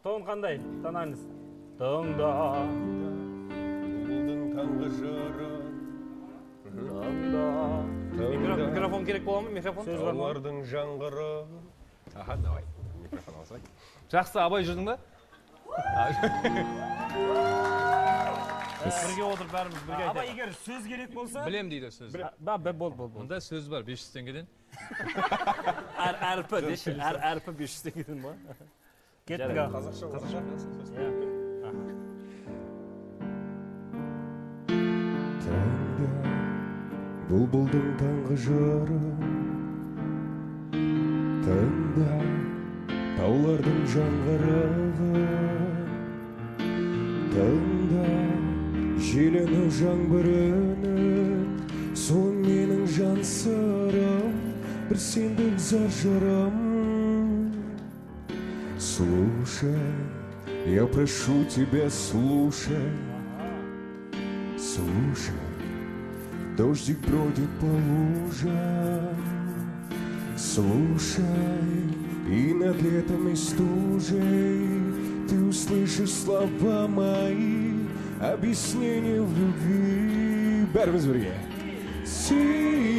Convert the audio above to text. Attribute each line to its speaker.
Speaker 1: Тон қандай? Танаңыз. Тыңда.
Speaker 2: Бұлдың таңғы жыры.
Speaker 1: Тыңда. Микрофон керек бола ма? Микрофон? Сөз бар ма?
Speaker 2: Таулардың жаңғыры.
Speaker 3: Аха, давай. Микрофон алсай. Жақсы, абай жүрдің ба?
Speaker 1: Бірге отырып бәріміз бірге айтайық. Абай егер сөз керек болса...
Speaker 3: Білем дейді сөз.
Speaker 1: Бол.
Speaker 3: Мұнда сөз бар, 500 теңгеден.
Speaker 1: Әрпі, деші. Әрпі 500 теңгеден ба? Кеттік аға.
Speaker 2: Қазақша сөз. Таңда бұлбұлдың таңғы жыры. Тыңда таулардың жаңғырығы. Тыңда желіні жаңбырыны. Сол менің жан сырым, бір сендік зар жырым. Слушай, я прошу тебя, слушай. Слушай, дождик бродит по лужам. Слушай, и над летом и стужей ты услышишь слова мои, объяснения в любви. Бәріміз бірге.